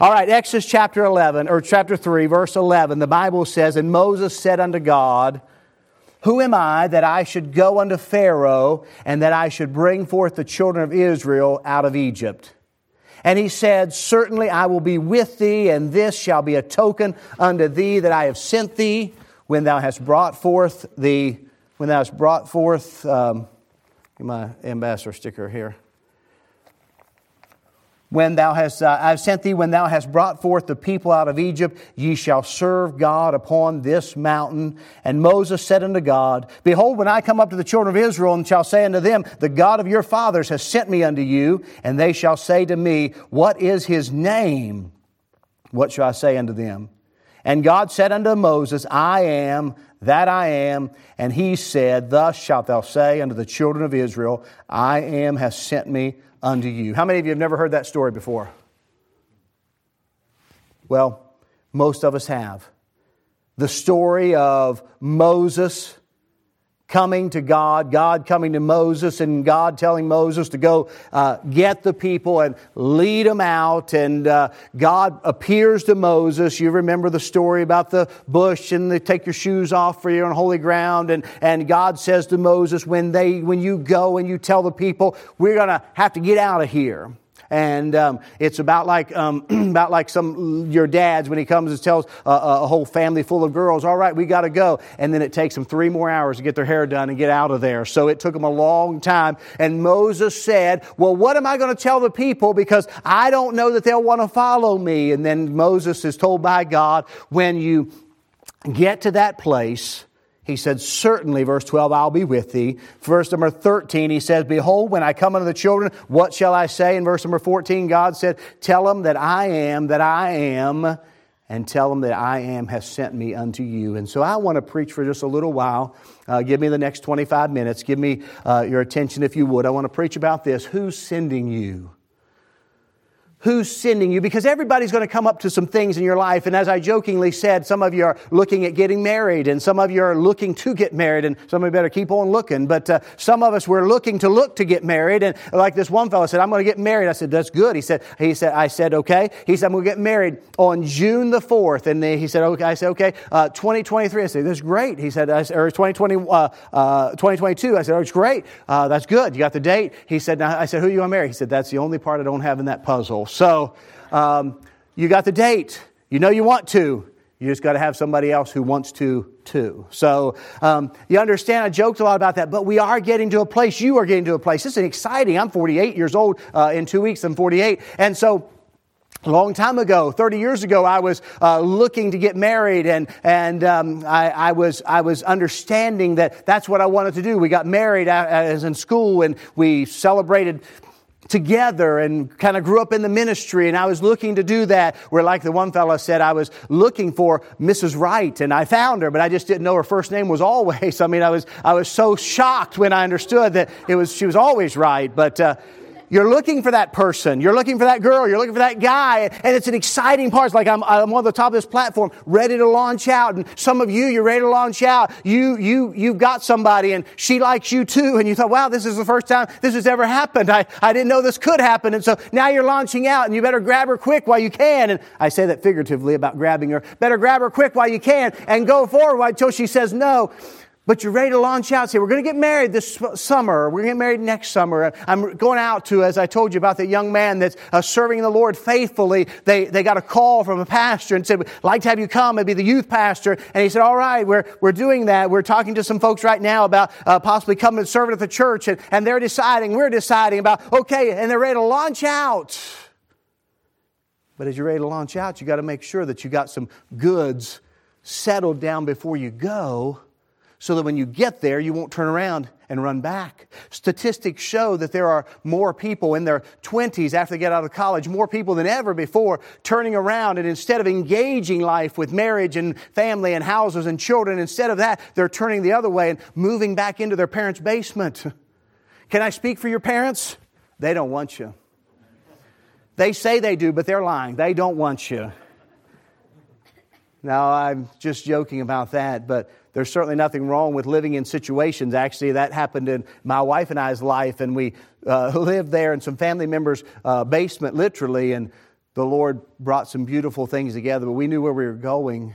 All right, Exodus chapter 11, or chapter 3, verse 11, the Bible says, "And Moses said unto God, Who am I that I should go unto Pharaoh, and that I should bring forth the children of Israel out of Egypt? And he said, Certainly I will be with thee, and this shall be a token unto thee that I have sent thee, when thou hast brought forth get my ambassador sticker here. I have sent thee, when thou hast brought forth the people out of Egypt, ye shall serve God upon this mountain. And Moses said unto God, Behold, when I come up to the children of Israel, and shall say unto them, The God of your fathers has sent me unto you, and they shall say to me, What is his name? What shall I say unto them? And God said unto Moses, I am that I am. And he said, Thus shalt thou say unto the children of Israel, I am has sent me unto you. How many of you have never heard that story before? Well, most of us have. The story of Moses coming to God, God coming to Moses, and God telling Moses to go get the people and lead them out. And God appears to Moses. You remember the story about the bush, and they take your shoes off for you're on holy ground. And God says to Moses, when you go and you tell the people, we're going to have to get out of here. And it's about like your dads when he comes and tells a whole family full of girls, all right, we got to go. And then it takes them 3 more hours to get their hair done and get out of there. So it took them a long time. And Moses said, well, what am I going to tell the people? Because I don't know that they'll want to follow me. And then Moses is told by God, when you get to that place, he said, certainly, verse 12, I'll be with thee. Verse number 13, he says, Behold, when I come unto the children, what shall I say? In verse number 14, God said, Tell them that I am, and tell them that I am has sent me unto you. And so I want to preach for just a little while. Give me the next 25 minutes. Give me your attention if you would. I want to preach about this. Who's sending you? Who's sending you? Because everybody's going to come up to some things in your life. And as I jokingly said, some of you are looking at getting married, and some of you are looking to get married, and some of you better keep on looking. But some of us, we're looking to get married. And like this one fellow said, I'm going to get married. I said, that's good. I said, okay. He said, I'm going to get married on June the 4th. And he said, okay. I said, okay, 2023. I said, that's great. He said, or 2022. I said, oh, it's great. That's good. You got the date? He said, now, I said, who are you going to marry? He said, that's the only part I don't have in that puzzle. So, you got the date. You know you want to. You just got to have somebody else who wants to, too. So, you understand, I joked a lot about that, but we are getting to a place. You are getting to a place. This is exciting. I'm 48 years old. In 2 weeks, I'm 48. And so, a long time ago, 30 years ago, I was looking to get married, and I was understanding that that's what I wanted to do. We got married as in school, and we celebrated together and kind of grew up in the ministry, and I was looking to do that, where like the one fellow said, I was looking for Mrs. Right, and I found her, but I just didn't know her first name was Always. I mean, I was so shocked when I understood that she was always right. But you're looking for that person. You're looking for that girl. You're looking for that guy. And it's an exciting part. It's like I'm on the top of this platform, ready to launch out. And some of you're ready to launch out. You've got somebody, and she likes you too. And you thought, wow, this is the first time this has ever happened. I didn't know this could happen. And so now you're launching out, and you better grab her quick while you can. And I say that figuratively about grabbing her. Better grab her quick while you can and go forward until she says no. But you're ready to launch out. Say, we're going to get married this summer. We're going to get married next summer. I'm going out to, as I told you about the young man that's serving the Lord faithfully. They got a call from a pastor and said, we'd like to have you come and be the youth pastor. And he said, all right, we're doing that. We're talking to some folks right now about possibly coming and serving at the church. And they're deciding, we're deciding about, okay, and they're ready to launch out. But as you're ready to launch out, you got to make sure that you got some goods settled down before you go, so that when you get there, you won't turn around and run back. Statistics show that there are more people in their 20s after they get out of college, more people than ever before, turning around, and instead of engaging life with marriage and family and houses and children, instead of that, they're turning the other way and moving back into their parents' basement. Can I speak for your parents? They don't want you. They say they do, but they're lying. They don't want you. Now, I'm just joking about that, but there's certainly nothing wrong with living in situations. Actually, that happened in my wife and I's life, and we lived there in some family members' basement, literally, and the Lord brought some beautiful things together, but we knew where we were going.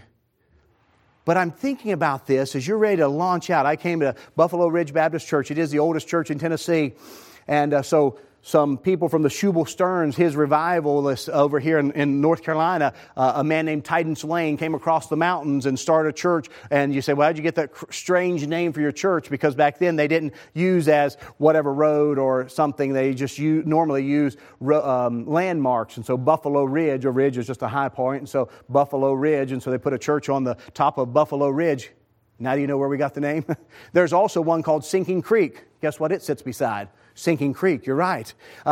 But I'm thinking about this as you're ready to launch out. I came to Buffalo Ridge Baptist Church. It is the oldest church in Tennessee. And so some people from the Shubal Stearns, his revivalist over here in North Carolina, a man named Tidance Lane came across the mountains and started a church. And you say, well, how'd you get that strange name for your church? Because back then they didn't use as whatever road or something. They just normally use landmarks. And so Buffalo Ridge, or ridge is just a high point. And so Buffalo Ridge. And so they put a church on the top of Buffalo Ridge. Now do you know where we got the name? There's also one called Sinking Creek. Guess what it sits beside? Sinking Creek, you're right.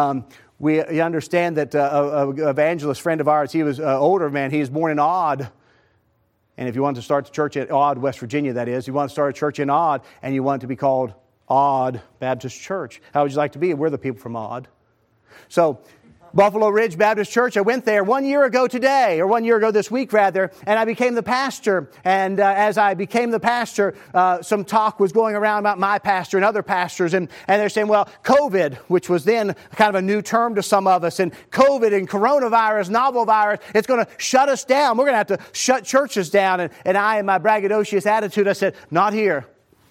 We understand that an evangelist friend of ours, he was an older man, he was born in Odd. And if you want to start the church at Odd, West Virginia, that is, you want to start a church in Odd, and you want it to be called Odd Baptist Church. How would you like to be? We're the people from Odd. So, Buffalo Ridge Baptist Church, I went there 1 year ago today, or 1 year ago this week rather, and I became the pastor. And as I became the pastor, some talk was going around about my pastor and other pastors, and they're saying, well, COVID, which was then kind of a new term to some of us, and COVID and coronavirus, novel virus, it's going to shut us down. We're going to have to shut churches down. And I, in my braggadocious attitude, I said, not here.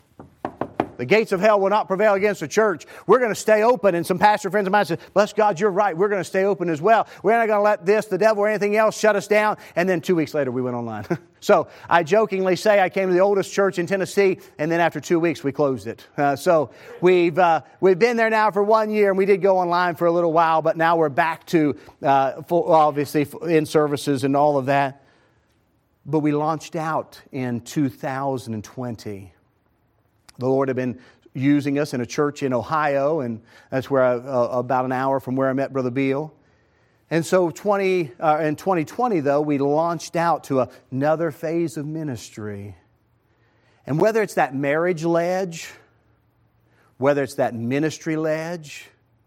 The gates of hell will not prevail against the church. We're going to stay open. And some pastor friends of mine said, bless God, you're right. We're going to stay open as well. We're not going to let this, the devil, or anything else shut us down. And then 2 weeks later, we went online. So I jokingly say I came to the oldest church in Tennessee, and then after 2 weeks, we closed it. So we've been there now for 1 year, and we did go online for a little while, but now we're back to, obviously, in services and all of that. But we launched out in 2020. The Lord had been using us in a church in Ohio, and that's where about an hour from where I met Brother Beal. And so in 2020, though, we launched out to another phase of ministry. And whether it's that marriage ledge, whether it's that ministry ledge,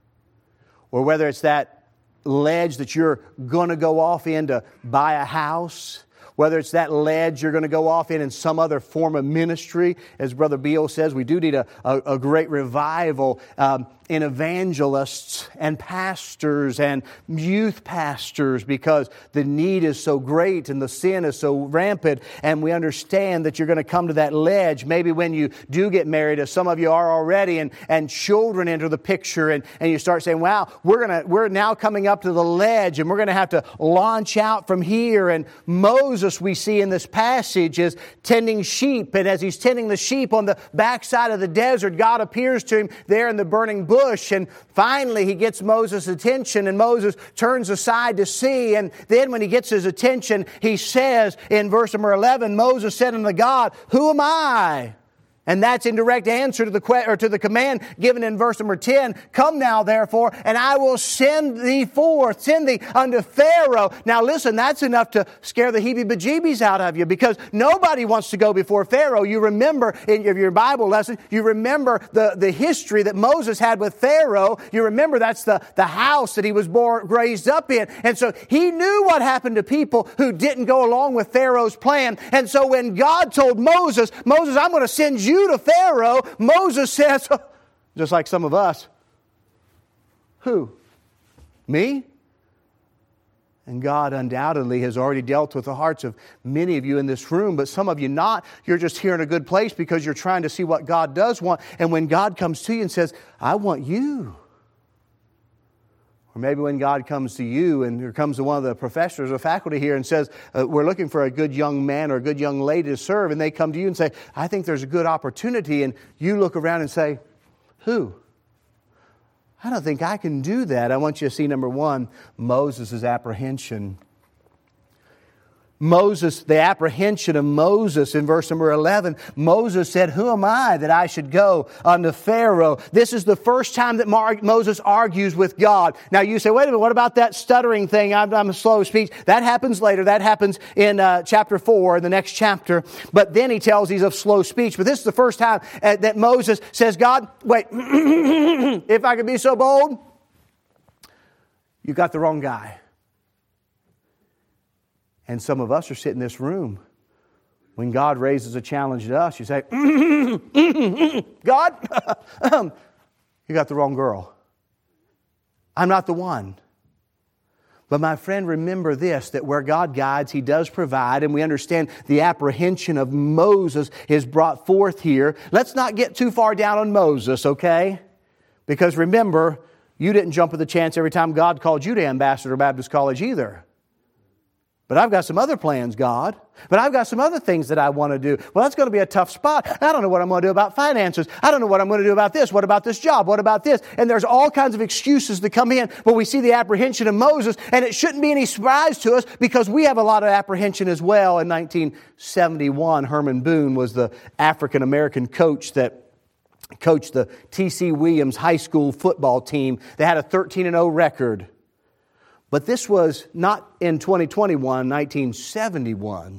or whether it's that ledge that you're going to go off in to buy a house, whether it's that ledge you're going to go off in some other form of ministry, as Brother Beal says, we do need a great revival in evangelists and pastors and youth pastors, because the need is so great and the sin is so rampant, and we understand that you're going to come to that ledge. Maybe when you do get married, as some of you are already, and children enter the picture, and you start saying, wow, we're now coming up to the ledge, and we're going to have to launch out from here. And Moses, we see in this passage, is tending sheep, and as he's tending the sheep on the backside of the desert, God appears to him there in the burning bush, and finally he gets Moses' attention, and Moses turns aside to see. And then when he gets his attention, he says in verse number 11, Moses said unto God, who am I? And that's in direct answer to the command given in verse number 10. Come now, therefore, and I will send thee forth, send thee unto Pharaoh. Now listen, that's enough to scare the heebie-bejeebies out of you, because nobody wants to go before Pharaoh. You remember in your Bible lesson, you remember the history that Moses had with Pharaoh. You remember that's the house that he was raised up in. And so he knew what happened to people who didn't go along with Pharaoh's plan. And so when God told Moses, I'm going to send you to Pharaoh, Moses says, just like some of us, who? Me? And God undoubtedly has already dealt with the hearts of many of you in this room, but some of you not. You're just here in a good place because you're trying to see what God does want. And when God comes to you and says, I want you. Or maybe when God comes to you, and here comes to one of the professors or faculty here and says, we're looking for a good young man or a good young lady to serve. And they come to you and say, I think there's a good opportunity. And you look around and say, who? I don't think I can do that. I want you to see, number one, Moses' apprehension. The apprehension of Moses in verse number 11. Moses said, who am I that I should go unto Pharaoh? This is the first time that Moses argues with God. Now you say, wait a minute, what about that stuttering thing? I'm a slow speech. That happens later. That happens in chapter 4, the next chapter. But then he tells he's of slow speech. But this is the first time that Moses says, God, wait, if I could be so bold, you got the wrong guy. And some of us are sitting in this room. When God raises a challenge to us, you say, God, you got the wrong girl. I'm not the one. But my friend, remember this, that where God guides, He does provide, and we understand the apprehension of Moses is brought forth here. Let's not get too far down on Moses, okay? Because remember, you didn't jump at the chance every time God called you to Ambassador Baptist College either. But I've got some other plans, God. But I've got some other things that I want to do. Well, that's going to be a tough spot. I don't know what I'm going to do about finances. I don't know what I'm going to do about this. What about this job? What about this? And there's all kinds of excuses to come in. But we see the apprehension of Moses, and it shouldn't be any surprise to us because we have a lot of apprehension as well. In 1971, Herman Boone was the African-American coach that coached the T.C. Williams High School football team. They had a 13-0 record. But this was not in 2021, 1971.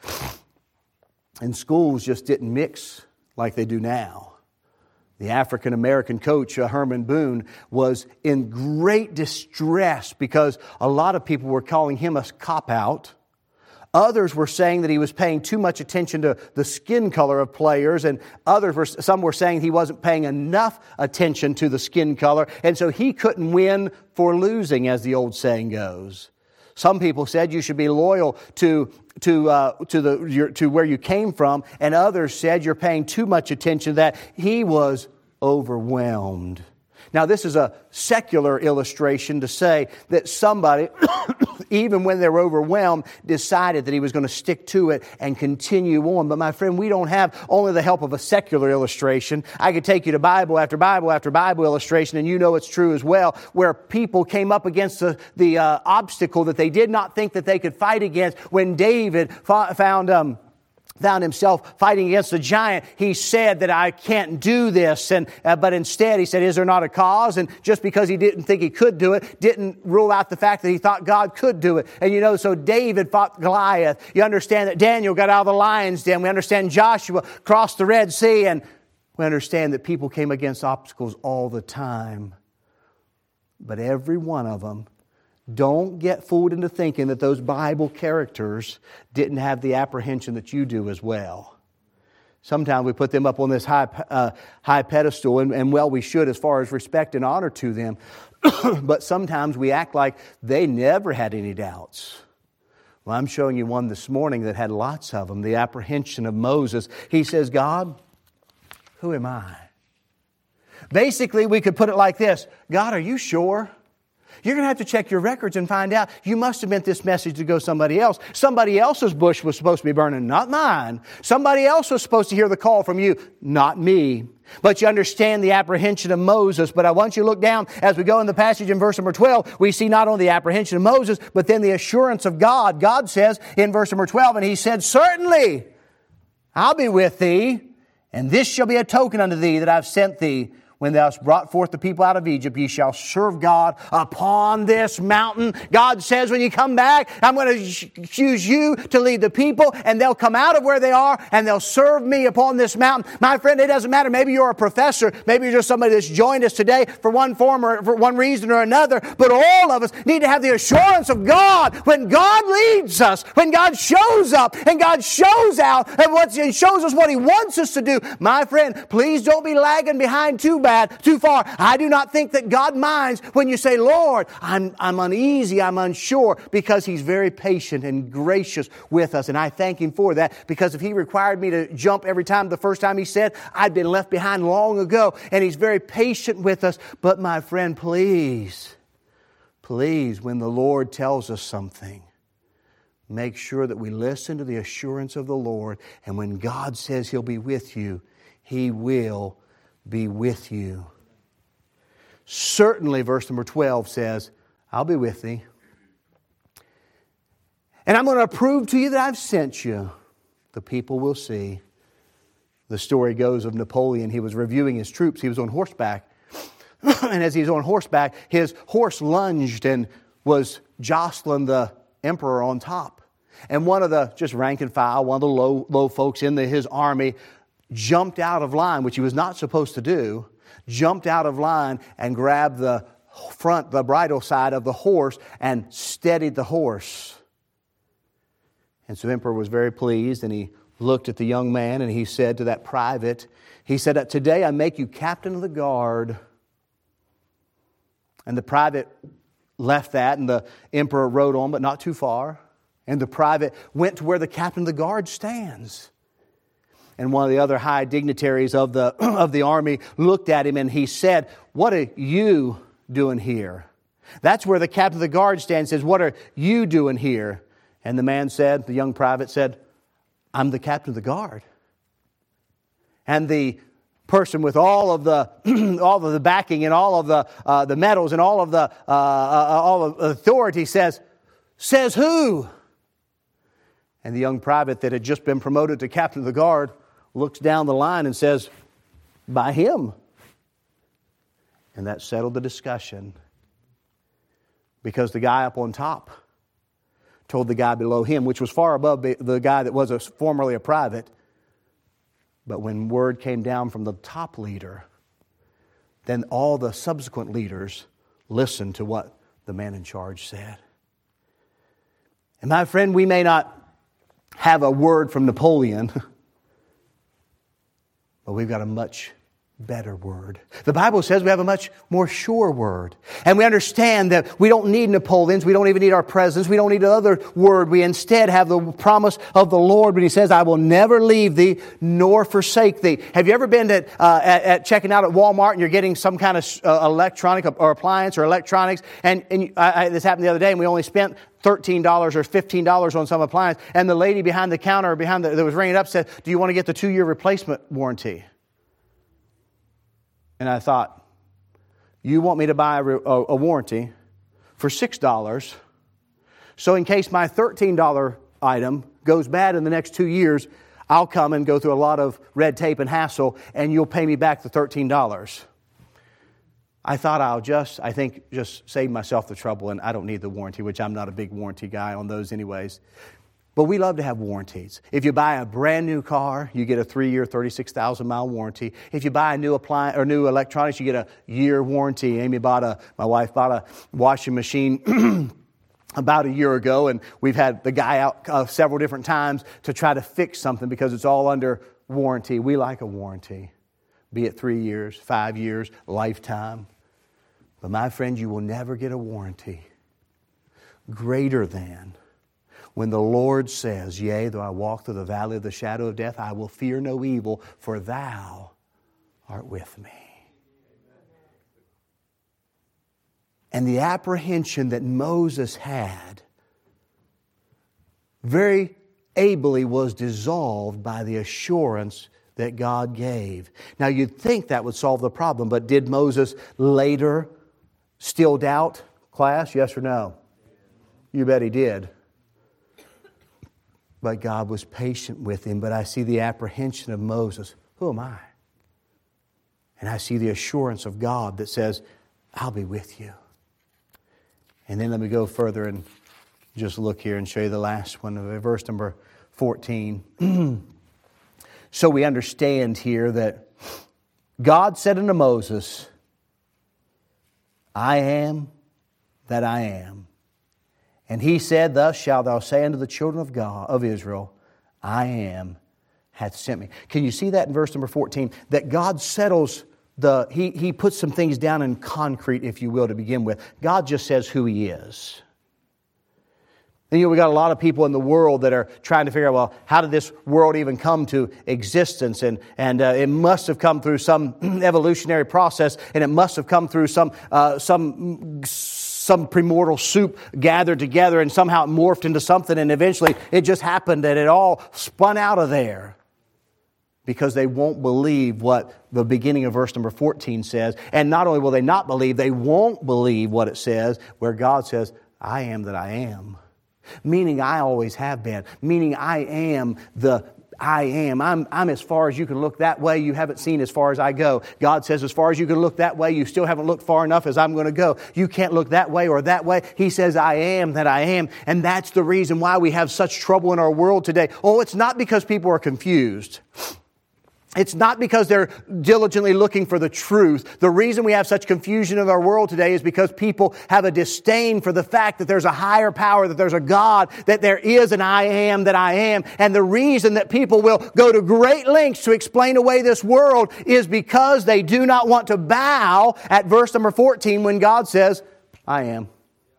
And schools just didn't mix like they do now. The African-American coach, Herman Boone, was in great distress because a lot of people were calling him a cop-out. Others were saying that he was paying too much attention to the skin color of players, and some were saying he wasn't paying enough attention to the skin color, and so he couldn't win for losing, as the old saying goes. Some people said you should be loyal to where you came from, and others said you're paying too much attention to that. He was overwhelmed. Now, this is a secular illustration to say that somebody, even when they were overwhelmed, decided that he was going to stick to it and continue on. But my friend, we don't have only the help of a secular illustration. I could take you to Bible after Bible after Bible illustration, and you know it's true as well, where people came up against the obstacle that they did not think that they could fight against. When David found himself fighting against a giant, he said that I can't do this. But instead he said, is there not a cause? And just because he didn't think he could do it, didn't rule out the fact that he thought God could do it. And so David fought Goliath. You understand that Daniel got out of the lion's den. We understand Joshua crossed the Red Sea. And we understand that people came against obstacles all the time. But every one of them, don't get fooled into thinking that those Bible characters didn't have the apprehension that you do as well. Sometimes we put them up on this high pedestal, and well, we should as far as respect and honor to them. But sometimes we act like they never had any doubts. Well, I'm showing you one this morning that had lots of them. The apprehension of Moses. He says, God, who am I? Basically, we could put it like this. God, are you sure? You're going to have to check your records and find out. You must have meant this message to go somebody else. Somebody else's bush was supposed to be burning, not mine. Somebody else was supposed to hear the call from you, not me. But you understand the apprehension of Moses. But I want you to look down as we go in the passage in verse number 12. We see not only the apprehension of Moses, but then the assurance of God. God says in verse number 12, and He said, certainly I'll be with thee, and this shall be a token unto thee that I've sent thee. When thou hast brought forth the people out of Egypt, ye shall serve God upon this mountain. God says when you come back, I'm going to choose you to lead the people, and they'll come out of where they are, and they'll serve me upon this mountain. My friend, it doesn't matter. Maybe you're a professor. Maybe you're just somebody that's joined us today for one form or for one reason or another. But all of us need to have the assurance of God. When God leads us, when God shows up, and God shows out, and shows us what He wants us to do. My friend, please don't be lagging behind too far. I do not think that God minds when you say, Lord, I'm uneasy, I'm unsure, because He's very patient and gracious with us. And I thank Him for that, because if He required me to jump every time the first time He said, I'd been left behind long ago. And He's very patient with us. But my friend, please, when the Lord tells us something, make sure that we listen to the assurance of the Lord. And when God says He'll be with you, He will be with you. Certainly, verse number 12 says, I'll be with thee. And I'm going to prove to you that I've sent you. The people will see. The story goes of Napoleon. He was reviewing his troops. He was on horseback. And as he was on horseback, his horse lunged and was jostling the emperor on top. And one of the just rank and file, one of the low folks in his army jumped out of line, which he was not supposed to do, jumped out of line and grabbed the bridle side of the horse and steadied the horse. And so the emperor was very pleased, and he looked at the young man and he said to that private, he said, today I make you captain of the guard. And the private left that, and the emperor rode on, but not too far. And the private went to where the captain of the guard stands. And one of the other high dignitaries of the army looked at him and he said, "What are you doing here?" That's where the captain of the guard stands and says, "What are you doing here?" And the man said, the young private said, "I'm the captain of the guard." And the person with all of the backing and all of the medals and all of the authority says, "Who?" And the young private that had just been promoted to captain of the guard looks down the line and says, "By him." And that settled the discussion. Because the guy up on top told the guy below him, which was far above the guy that was formerly a private. But when word came down from the top leader, then all the subsequent leaders listened to what the man in charge said. And my friend, we may not have a word from Napoleon, but we've got a much better word. The Bible says we have a much more sure word. And we understand that we don't need Napoleons. We don't even need our presidents. We don't need another word. We instead have the promise of the Lord when He says, "I will never leave thee nor forsake thee." Have you ever been at checking out at Walmart and you're getting some kind of electronic or appliance or electronics? And this happened the other day and we only spent $13 or $15 on some appliance. And the lady behind the counter that was ringing it up said, "Do you want to get the 2-year replacement warranty?" And I thought, you want me to buy a warranty for $6, so in case my $13 item goes bad in the next 2 years, I'll come and go through a lot of red tape and hassle, and you'll pay me back the $13. I thought I'll just save myself the trouble, and I don't need the warranty, which I'm not a big warranty guy on those anyways. But we love to have warranties. If you buy a brand new car, you get a 3-year, 36,000-mile warranty. If you buy a new appliance or new electronics, you get a year warranty. My wife bought a washing machine about a year ago, and we've had the guy out several different times to try to fix something because it's all under warranty. We like a warranty, be it 3 years, 5 years, lifetime. But my friend, you will never get a warranty greater than when the Lord says, "Yea, though I walk through the valley of the shadow of death, I will fear no evil, for thou art with me." And the apprehension that Moses had very ably was dissolved by the assurance that God gave. Now you'd think that would solve the problem, but did Moses later still doubt, class? Yes or no? You bet he did. But God was patient with him. But I see the apprehension of Moses. Who am I? And I see the assurance of God that says, "I'll be with you." And then let me go further and just look here and show you the last one, verse number 14. So we understand here that God said unto Moses, "I am that I am." And He said, "Thus shalt thou say unto the children of God, of Israel, I am, hath sent me." Can you see that in verse number 14? That God settles He puts some things down in concrete, if you will, to begin with. God just says who He is. And we got a lot of people in the world that are trying to figure out, well, how did this world even come to existence? And it must have come through some evolutionary process, and it must have come through some premortal soup gathered together, and somehow it morphed into something, and eventually it just happened that it all spun out of there. Because they won't believe what the beginning of verse number 14 says. And not only will they not believe, they won't believe what it says, where God says, "I am that I am." Meaning I always have been. Meaning I am the I am. I'm as far as you can look that way. You haven't seen as far as I go. God says, as far as you can look that way, you still haven't looked far enough as I'm going to go. You can't look that way or that way. He says, "I am that I am." And that's the reason why we have such trouble in our world today. Oh, it's not because people are confused. It's not because they're diligently looking for the truth. The reason we have such confusion in our world today is because people have a disdain for the fact that there's a higher power, that there's a God, that there is an I am that I am. And the reason that people will go to great lengths to explain away this world is because they do not want to bow at verse number 14 when God says, "I am."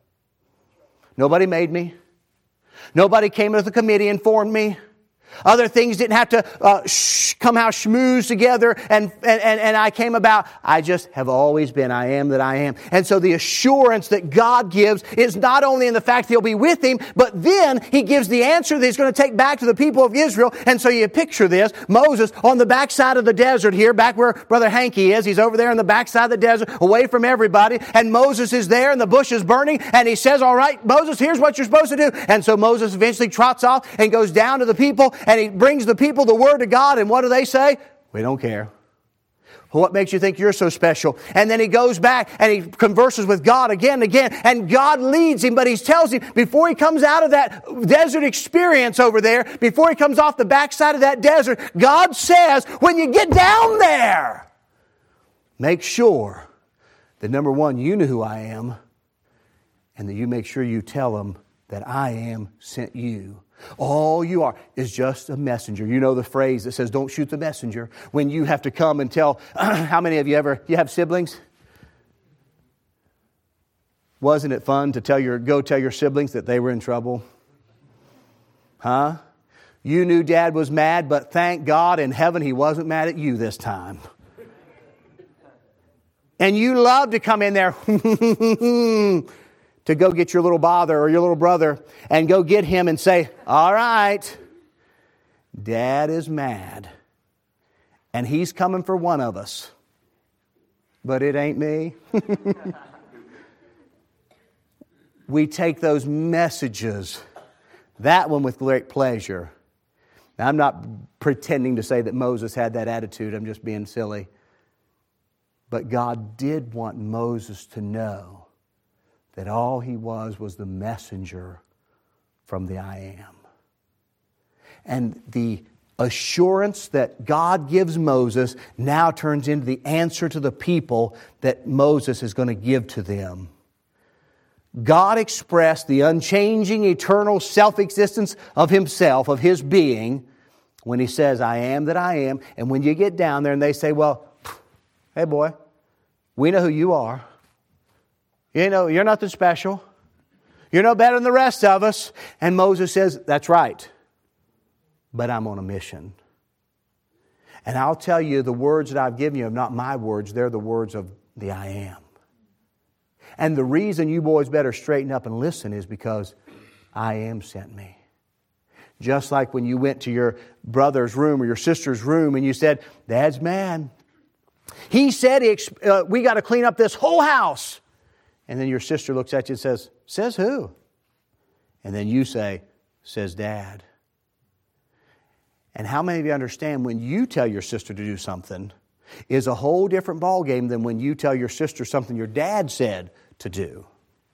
Nobody made me. Nobody came to the committee and formed me. Other things didn't have to somehow schmooze together and I came about. I just have always been, I am that I am. And so the assurance that God gives is not only in the fact that He'll be with him, but then He gives the answer that He's going to take back to the people of Israel. And so you picture this, Moses on the backside of the desert here, back where Brother Hanky is. He's over there in the backside of the desert, away from everybody. And Moses is there and the bush is burning. And he says, all right, Moses, here's what you're supposed to do. And so Moses eventually trots off and goes down to the people. And he brings the people the Word of God, and what do they say? We don't care. Well, what makes you think you're so special? And then he goes back and he converses with God again and again, and God leads him, but He tells him, before he comes out of that desert experience over there, before he comes off the backside of that desert, God says, when you get down there, make sure that number one, you know who I am, and that you make sure you tell them that I am sent you. All you are is just a messenger. You know the phrase that says, don't shoot the messenger. When you have to come and tell, how many of you you have siblings? Wasn't it fun to go tell your siblings that they were in trouble? Huh? You knew Dad was mad, but thank God in heaven He wasn't mad at you this time. And you love to come in there to go get your little father or your little brother and go get him and say, all right, Dad is mad and he's coming for one of us, but it ain't me. We take those messages, that one with great pleasure. Now, I'm not pretending to say that Moses had that attitude. I'm just being silly. But God did want Moses to know that all he was the messenger from the I Am. And the assurance that God gives Moses now turns into the answer to the people that Moses is going to give to them. God expressed the unchanging, eternal self-existence of Himself, of His being, when He says, I am that I am. And when you get down there and they say, well, hey boy, we know who you are. You know, you're nothing special. You're no better than the rest of us. And Moses says, that's right. But I'm on a mission. And I'll tell you, the words that I've given you are not my words. They're the words of the I Am. And the reason you boys better straighten up and listen is because I Am sent me. Just like when you went to your brother's room or your sister's room and you said, Dad's mad. He said we got to clean up this whole house. And then your sister looks at you and says, says who? And then you say, says Dad. And how many of you understand when you tell your sister to do something is a whole different ballgame than when you tell your sister something your dad said to do?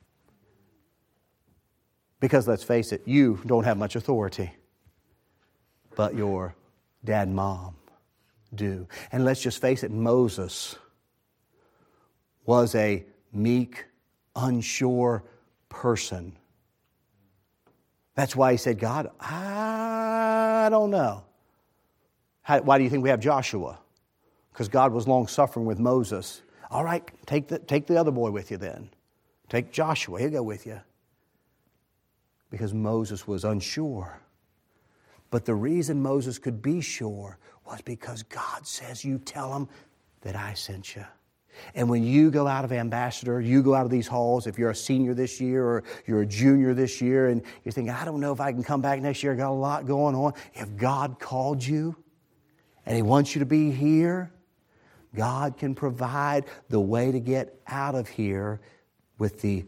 Because let's face it, you don't have much authority. But your dad and mom do. And let's just face it, Moses was a meek, unsure person. That's why he said, God, I don't know. Why do you think we have Joshua? Because God was long-suffering with Moses. All right, take the other boy with you then. Take Joshua, he'll go with you. Because Moses was unsure. But the reason Moses could be sure was because God says, you tell them that I sent you. And when you go out of ambassador, you go out of these halls, if you're a senior this year or you're a junior this year and you're thinking, I don't know if I can come back next year, I got a lot going on. If God called you and He wants you to be here, God can provide the way to get out of here with the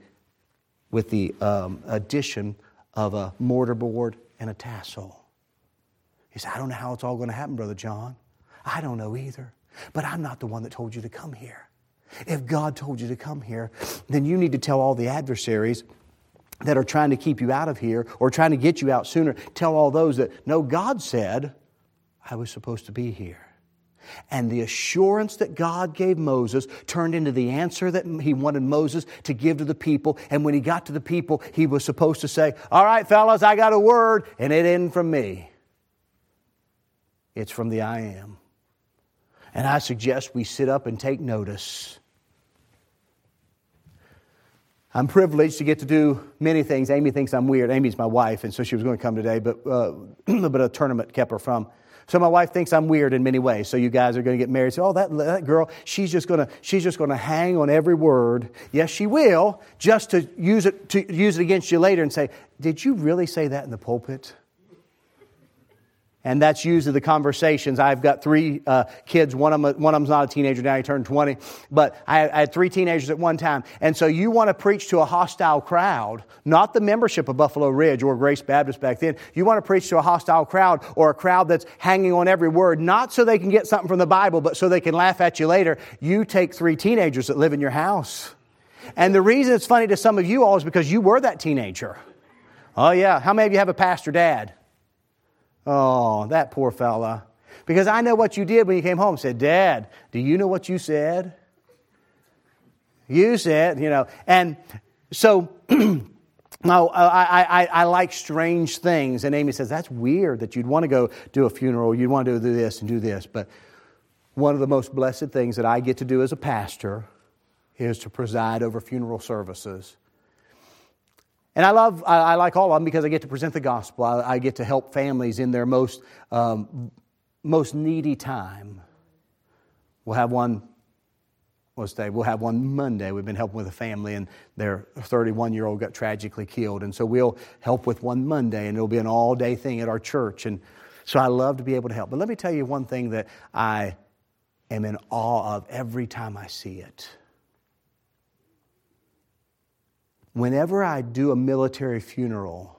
addition of a mortarboard and a tassel. He said, I don't know how it's all going to happen, Brother John. I don't know either. But I'm not the one that told you to come here. If God told you to come here, then you need to tell all the adversaries that are trying to keep you out of here or trying to get you out sooner. Tell all those that, no, God said I was supposed to be here. And the assurance that God gave Moses turned into the answer that He wanted Moses to give to the people. And when he got to the people, he was supposed to say, all right, fellas, I got a word, and it isn't from me. It's from the I Am. And I suggest we sit up and take notice. I'm privileged to get to do many things. Amy thinks I'm weird. Amy's my wife, and so she was going to come today, but a tournament kept her from. So my wife thinks I'm weird in many ways. So you guys are going to get married. So, that girl, she's just going to hang on every word. Yes, she will, just to use it against you later and say, "Did you really say that in the pulpit?" And that's usually the conversations. I've got 3 kids. One of them's not a teenager now. He turned 20. But I had 3 teenagers at one time. And so you want to preach to a hostile crowd, not the membership of Buffalo Ridge or Grace Baptist back then. You want to preach to a hostile crowd or a crowd that's hanging on every word, not so they can get something from the Bible, but so they can laugh at you later. You take 3 teenagers that live in your house. And the reason it's funny to some of you all is because you were that teenager. Oh, yeah. How many of you have a pastor dad? Oh, that poor fella. Because I know what you did when you came home and said, "Dad, do you know what you said?" You said, And so now I like strange things. And Amy says, "That's weird that you'd want to go do a funeral. You'd want to do this and do this." But one of the most blessed things that I get to do as a pastor is to preside over funeral services. And I like all of them because I get to present the gospel. I get to help families in their most needy time. We'll have one Monday. We've been helping with a family, and their 31-year-old got tragically killed. And so we'll help with one Monday, and it'll be an all-day thing at our church. And so I love to be able to help. But let me tell you one thing that I am in awe of every time I see it. Whenever I do a military funeral,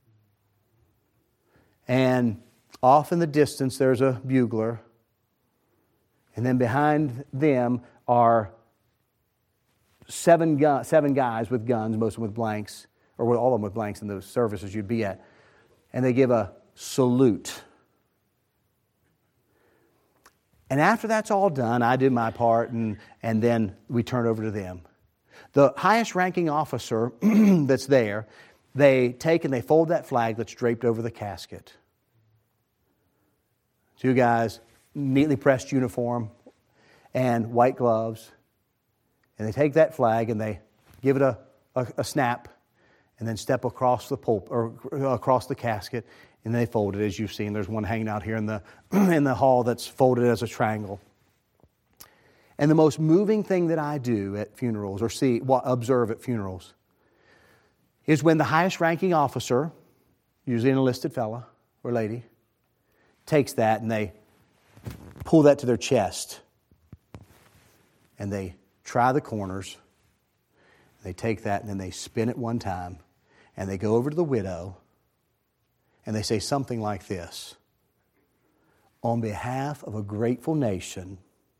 and off in the distance there's a bugler, and then behind them are seven guys with guns, most of them with blanks, or all of them with blanks in those services you'd be at, and they give a salute. And after that's all done, I do my part, and then we turn over to them. The highest ranking officer that's there, they take and they fold that flag that's draped over the casket. 2 guys, neatly pressed uniform and white gloves. And they take that flag and they give it a snap and then step across the pulp or across the casket, and they fold it. As you've seen, there's one hanging out here in the hall that's folded as a triangle. And the most moving thing that I do at funerals, or observe at funerals, is when the highest ranking officer, usually an enlisted fella or lady, takes that and they pull that to their chest. And they try the corners. They take that and then they spin it one time. And they go over to the widow and they say something like this: "On behalf of a grateful nation,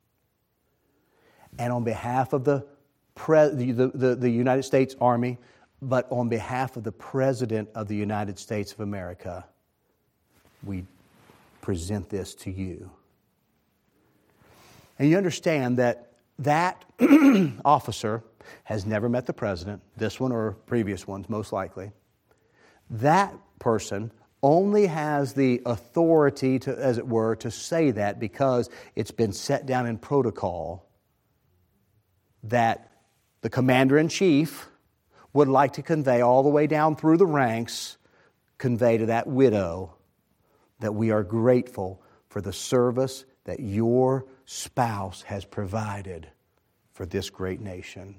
and on behalf of the United States Army, but on behalf of the President of the United States of America, we present this to you." And you understand that officer has never met the President, this one or previous ones most likely. That person only has the authority to, as it were, to say that because it's been set down in protocol that the commander-in-chief would like to convey all the way down through the ranks, convey to that widow that we are grateful for the service that your spouse has provided for this great nation.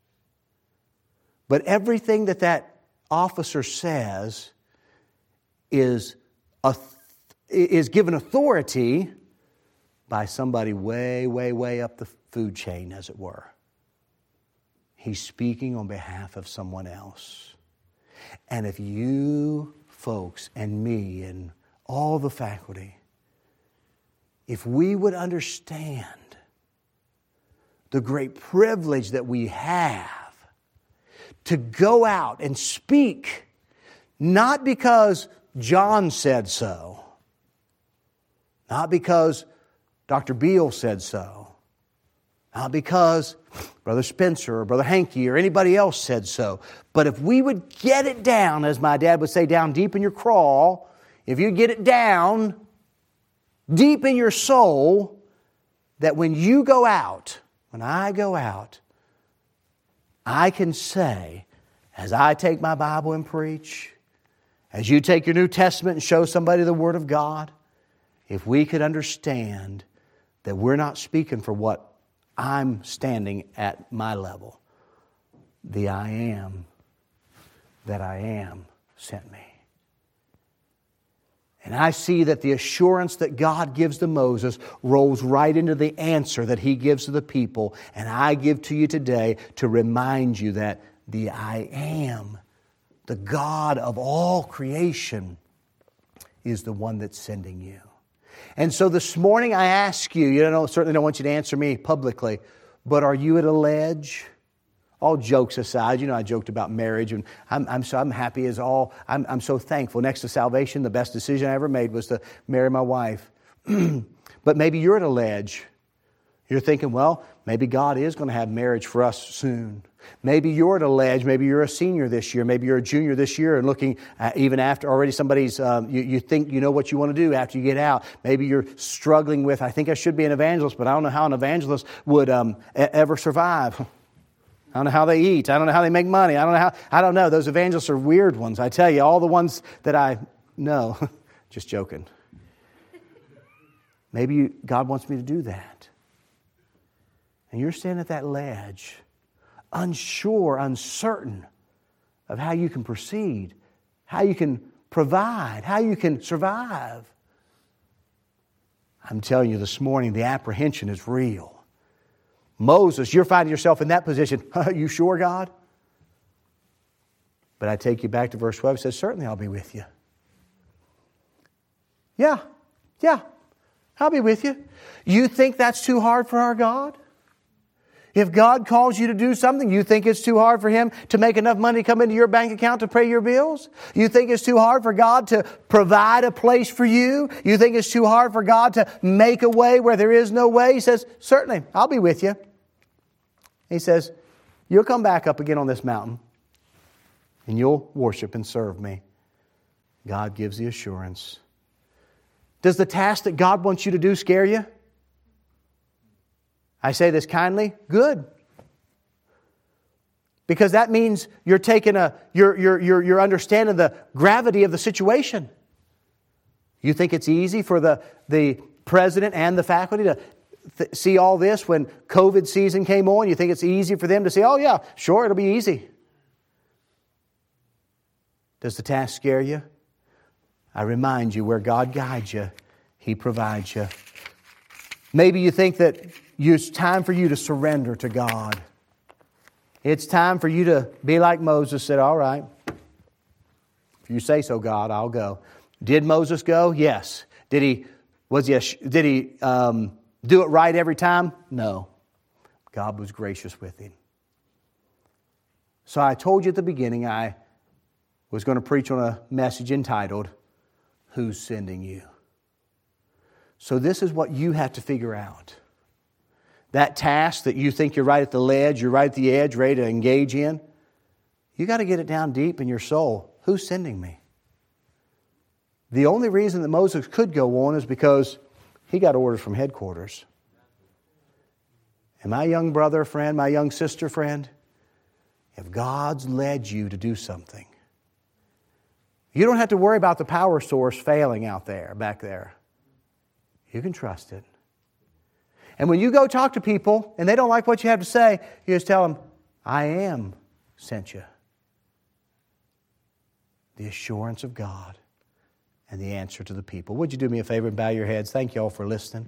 But everything that officer says is given authority by somebody way, way, way up the food chain, as it were. He's speaking on behalf of someone else. And if you folks and me and all the faculty, if we would understand the great privilege that we have to go out and speak, not because John said so, not because Dr. Beale said so, not because Brother Spencer or Brother Hankey or anybody else said so. But if we would get it down, as my dad would say, down deep in your crawl, if you get it down deep in your soul, that when you go out, when I go out, I can say, as I take my Bible and preach, as you take your New Testament and show somebody the Word of God, if we could understand that we're not speaking for what I'm standing at my level, the I am that I am sent me. And I see that the assurance that God gives to Moses rolls right into the answer that He gives to the people. And I give to you today to remind you that the I am, the God of all creation, is the one that's sending you. And so this morning I ask you, certainly don't want you to answer me publicly, but are you at a ledge? All jokes aside, I joked about marriage, and I'm happy as all. I'm so thankful. Next to salvation, the best decision I ever made was to marry my wife. But maybe you're at a ledge. You're thinking, well, maybe God is going to have marriage for us soon. Maybe you're at a ledge. Maybe you're a senior this year. Maybe you're a junior this year and looking even after already somebody's, you think you know what you want to do after you get out. Maybe you're struggling with, I think I should be an evangelist, but I don't know how an evangelist would ever survive. I don't know how they eat. I don't know how they make money. I don't know. Those evangelists are weird ones. I tell you, all the ones that I know. Just joking. Maybe God wants me to do that. And you're standing at that ledge, unsure, uncertain of how you can proceed, how you can provide, how you can survive. I'm telling you this morning, the apprehension is real. Moses, you're finding yourself in that position. Are you sure, God? But I take you back to verse 12. It says, certainly I'll be with you. Yeah, I'll be with you. You think that's too hard for our God? If God calls you to do something, you think it's too hard for Him to make enough money come into your bank account to pay your bills? You think it's too hard for God to provide a place for you? You think it's too hard for God to make a way where there is no way? He says, certainly, I'll be with you. He says, you'll come back up again on this mountain and you'll worship and serve me. God gives the assurance. Does the task that God wants you to do scare you? I say this kindly, good. Because that means you're taking you're understanding the gravity of the situation. You think it's easy for the president and the faculty to see all this when COVID season came on? You think it's easy for them to say, oh yeah, sure, it'll be easy. Does the task scare you? I remind you, where God guides you, He provides you. Maybe you think that it's time for you to surrender to God. It's time for you to be like Moses said, all right, if you say so, God, I'll go. Did Moses go? Yes. Did he do it right every time? No. God was gracious with him. So I told you at the beginning I was going to preach on a message entitled, Who's Sending You? So this is what you have to figure out. That task that you think you're right at the ledge, you're right at the edge, ready to engage in, you got to get it down deep in your soul. Who's sending me? The only reason that Moses could go on is because he got orders from headquarters. And my young brother friend, my young sister friend, if God's led you to do something, you don't have to worry about the power source failing out there, back there. You can trust it. And when you go talk to people and they don't like what you have to say, you just tell them, I am sent you. The assurance of God and the answer to the people. Would you do me a favor and bow your heads? Thank you all for listening.